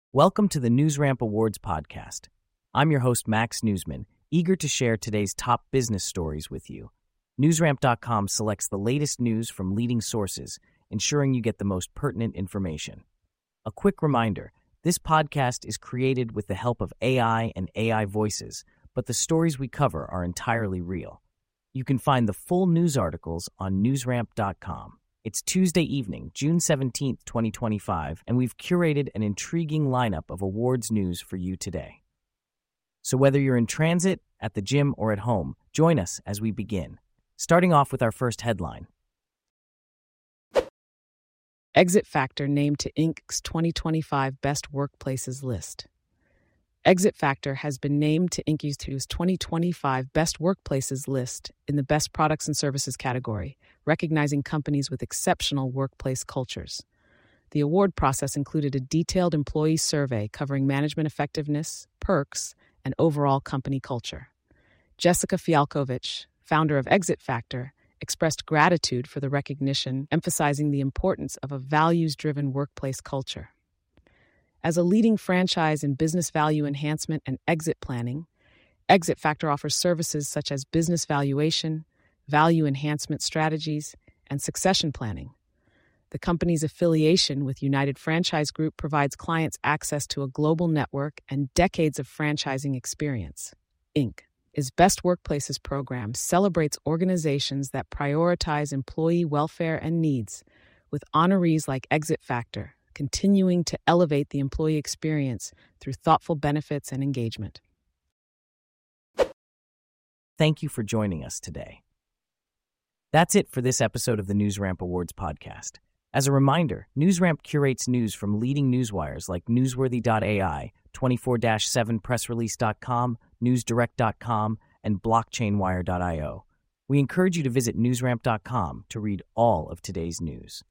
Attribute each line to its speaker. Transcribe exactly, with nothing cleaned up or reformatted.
Speaker 1: Welcome to the NewsRamp Awards podcast. I'm your host, Max Newsman, eager to share today's top business stories with you. NewsRamp dot com selects the latest news from leading sources, ensuring you get the most pertinent information. A quick reminder, this podcast is created with the help of A I and A I voices, but the stories we cover are entirely real. You can find the full news articles on NewsRamp dot com. It's Tuesday evening, June seventeenth, twenty twenty-five, and we've curated an intriguing lineup of awards news for you today. So whether you're in transit, at the gym, or at home, join us as we begin. Starting off with our first headline.
Speaker 2: Exit Factor named to Incorporated's twenty twenty-five Best Workplaces list. Exit Factor has been named to Incorporated's twenty twenty-five Best Workplaces list in the Best Products and Services category, recognizing companies with exceptional workplace cultures. The award process included a detailed employee survey covering management effectiveness, perks, and overall company culture. Jessica Fialkovich, founder of Exit Factor, expressed gratitude for the recognition, emphasizing the importance of a values-driven workplace culture. As a leading franchise in business value enhancement and exit planning, Exit Factor offers services such as business valuation, value enhancement strategies, and succession planning. The company's affiliation with United Franchise Group provides clients access to a global network and decades of franchising experience. Incorporated's Best Workplaces program celebrates organizations that prioritize employee welfare and needs, with honorees like Exit Factor continuing to elevate the employee experience through thoughtful benefits and engagement.
Speaker 1: Thank you for joining us today. That's it for this episode of the NewsRamp Awards podcast. As a reminder, NewsRamp curates news from leading newswires like Newsworthy dot A I, twenty-four seven press release dot com, newsdirect dot com, and blockchain wire dot io. We encourage you to visit newsramp dot com to read all of today's news.